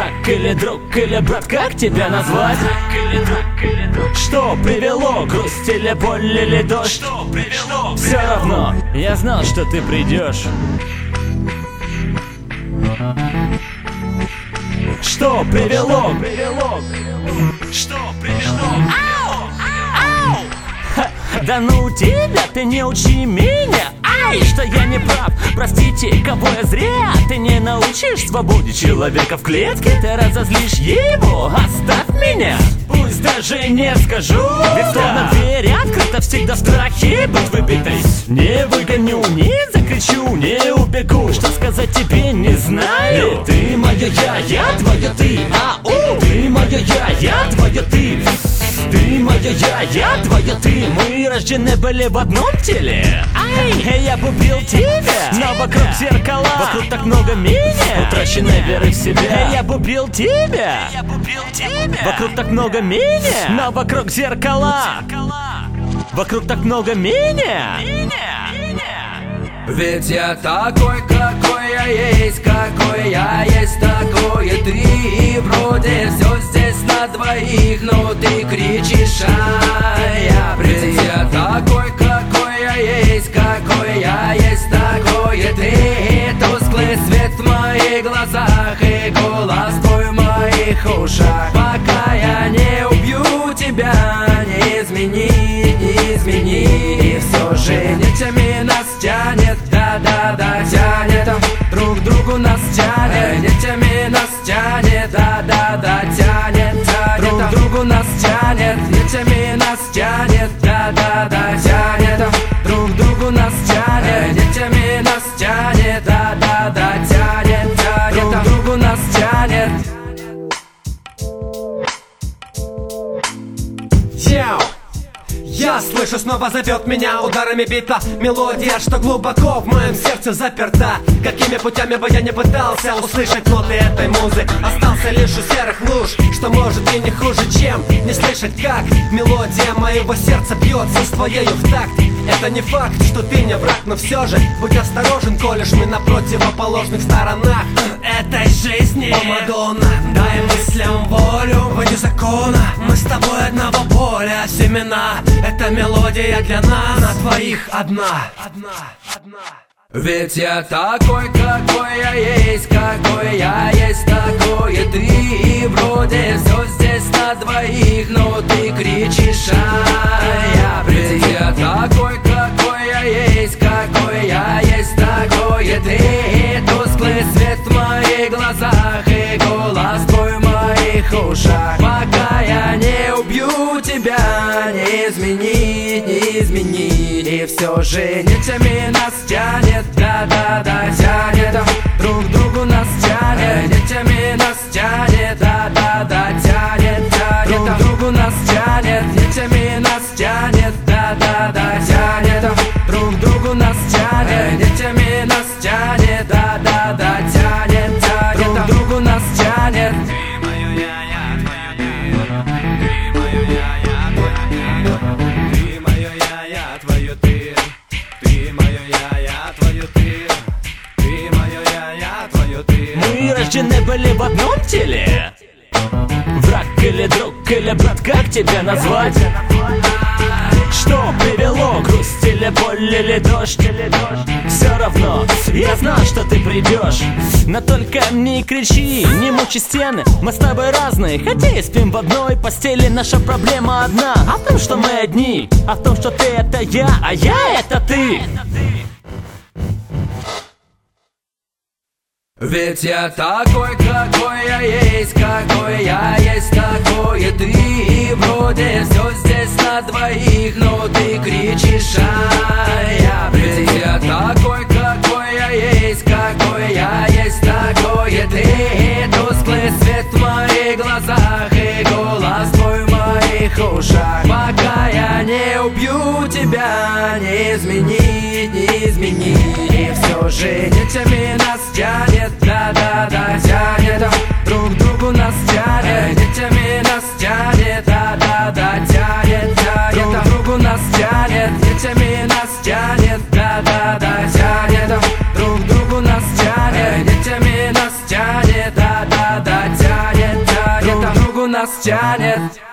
Враг или друг, или брат, как тебя назвать? Что привело, грусть или боль, или дождь? Что привело? Все равно, я знал, что ты придешь. Что привело? Что привело? Да ну тебя, ты не учи меня. Ай, что я не прав, простите, кого я зря. Ты не научишь свободе человека в клетке. Ты разозлишь его, оставь меня. Пусть даже не скажу, ведь кто на двери открыто всегда в страхе быть выбитой. Не выгоню, не закричу, не убегу. Что сказать тебе не знаю. Ты моя я твоя ты. Ау, ты моя я твоя ты. Ты моя я твоя ты. Мы рождены были в одном теле. Ай, я убил тебя, но вокруг зеркала. Вокруг так много меня, утраченной веры в себя. Я убил тебя, вокруг так много меня, но вокруг зеркала. Вокруг так много меня. Ведь я такой, какой я есть, такой ты. И вроде все здесь на двоих, но ты кричишь, ведь я такой, какой я есть, такой ты. Тусклый свет в моих глазах и голос твой в моих ушах. Пока я не убью тебя, не измени. И все же нитями нас тянет, да-да-да, тянет. Друг к другу нас тянет, нитями нас тянет, да-да-да, тянет. Друг к другу нас тянет, нитями нас тянет, да-да-да, тянет. Друг к другу нас тянет, нитями нас тянет, да-да-да, тянет. Друг к другу нас тянет. Я слышу, снова зовет меня ударами бита мелодия, что глубоко в моем сердце заперта. Какими путями бы я не пытался услышать ноты этой музы, остался лишь у серых луж, что может и не хуже, чем не слышать, как мелодия моего сердца бьется с твоею в такт. Это не факт, что ты не враг, но все же будь осторожен, колешь мы на противоположных сторонах этой жизни. О, Мадонна, дай мыслям волю, вне закона. Мы с тобой одного поля семена. Эта мелодия для нас, на двоих одна. Ведь я такой, какой я есть, такой ты. И вроде все здесь на двоих, но ты кричишь, ведь я такой, какой я есть, такой ты. Тусклый свет в моих глазах и голос твой в моих ушах. Пока я не убью тебя, не измени. И все же нитями нас тянет, да-да-да, тянет. Друг к другу нас тянет, нитями нас тянет, да-да-да, тянет. Друг к другу нас тянет, нитями нас тянет, да-да-да, тянет. Друг к другу нас тянет, нитями нас тянет, да-да-да, тянет. Друг к другу нас тянет. Ты мое я твое ты. Ты мое я твое ты. Ты мое я твое ты. Мы рождены были в одном теле. Враг или друг, или брат, как тебя назвать? Что привело, грусть или боль, или дождь? Все равно, я знал, что ты придешь. Но только не кричи, не мучи стены. Мы с тобой разные, хотя и спим в одной постели. Наша проблема одна, а в том, что мы одни. А в том, что ты это я, а я это ты. Ведь я такой, какой я есть, такой ты. И вроде все здесь на двоих, но ты кричишь, ведь я такой, какой я есть, такой ты. Тусклый свет в моих глазах и голос твой в моих ушах. Пока я не убью тебя, не измени. И все же нитями нас тянет, да-да-да, тянет. Друг к другу нас тянет, нитями нас тянет, да-да-да, тянет. Друг к другу нас тянет, нитями нас тянет, да-да-да, тянет. Друг к другу нас тянет, нитями нас тянет, да-да-да, тянет. нас тянет.